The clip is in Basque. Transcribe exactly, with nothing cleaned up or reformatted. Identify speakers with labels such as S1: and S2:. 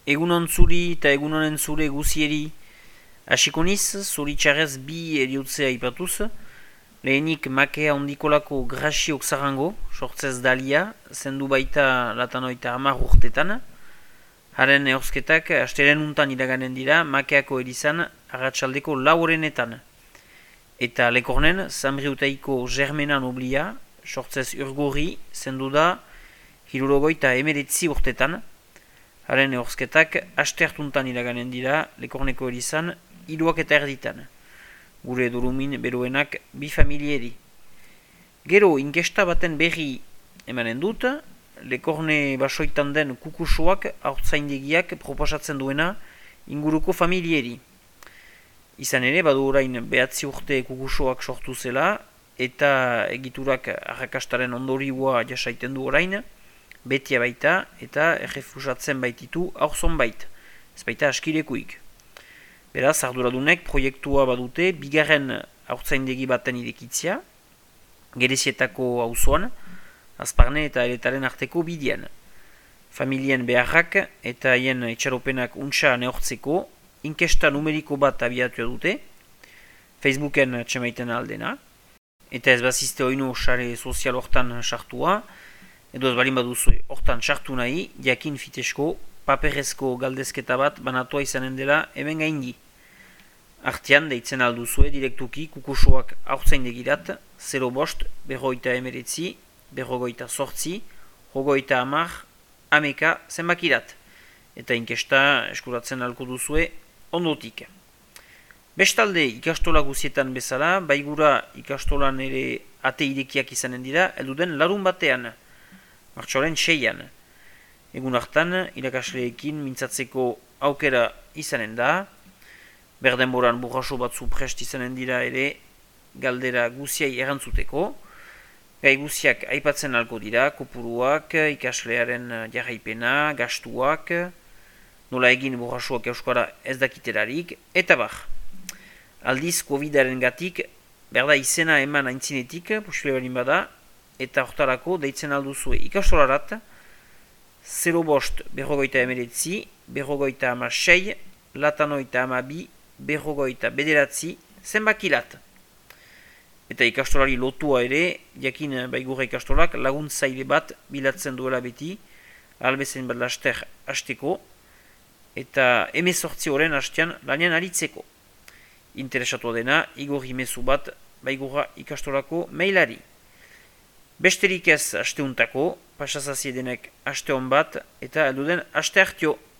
S1: Egunon zuri eta egunonen zure guzieri. Hasiko niz, zuri txarrez bi eriotzea ipatuz. Lehenik makea ondikolako Graxiok zarango, sortzez dalia, zendu baita latanoita hamar urtetan. Haren eorzketak asteren untan iraganen dira makeako erizan arratsaldeko laurenetan. Eta lekornen, Zambriutaiko Germena Noblia, sortzez urgorri, zendu da hirurogoita emeretzi urtetan. Haren eorzketak astertuntan iraganen dira lekorneko erizan hiruak eta erditan. Gure durumin beroenak bi familieri. Gero inkesta baten berri emanen dut, lekorne basoitan den kukusoak haurtzaindegiak proposatzen duena inguruko familieri. Izan ere, badu orain behatzi urte kukusoak sortu zela eta egiturak arrakastaren ondorioa jasaiten du orain, betia baita eta errefusatzen baititu haurzon bait, ez baita askirekuik. Beraz, arduradunek proiektua badute bigarren haurtzaindegi baten irekitzia, Gerezietako auzoan, Azparne eta Eletaren arteko bidian. Familien beharrak eta haien itxaropenak untsa neortzeko, inkesta numeriko bat abiatu dute, Facebooken txemaiten aldena, eta ez bazizte oinu sare sozial hortan sartua, edo ez balin baduzu hortan sartu nahi, jakin fitesko, paperezko galdezketa bat banatua izanen dela hemen gaindi. Artean deitzen alduzue direktuki kukusoak haurtzaindegirat, zero bost, berroita emeretzi, berrogoita sortzi, rogoita amar, ameka zenbakirat. Eta inkesta eskuratzen alko duzue ondotik. Bestalde ikastola guzietan bezala, baigura ikastolan ere ate irekiak izanen dira, elduden larun batean. Martxoaren seian. Egun hartan, irakasleekin mintzatzeko aukera izanen da, berdenboran burraso batzu prest izanen dira ere galdera guziai erantzuteko, gai guziak aipatzen alko dira, kopuruak, ikaslearen jarraipena, gastuak, nola egin burrasoak euskara ez dakiterarik, eta bar. Aldiz, covidaren gatik, berda izena eman aintzinetik, posible balin bada, eta hortarako deitzen alduzue ikastolarat, zero bost berrogoita emeretzi, berrogoita ama sei, latanoita ama bi, berrogoita bederatzi, zenbakilat. Eta ikastolari lotua ere, jakin baigurra ikastolak laguntzaile bat bilatzen duela beti, albezen bat laster hasteko, eta emezortzi horren hastean lanean aritzeko. Interesatu dena, igorri mezu bat baigurra ikastolako mailari. Besterik ez asteuntako, pasazazie denek aste hon bat, eta elduden aste hartio.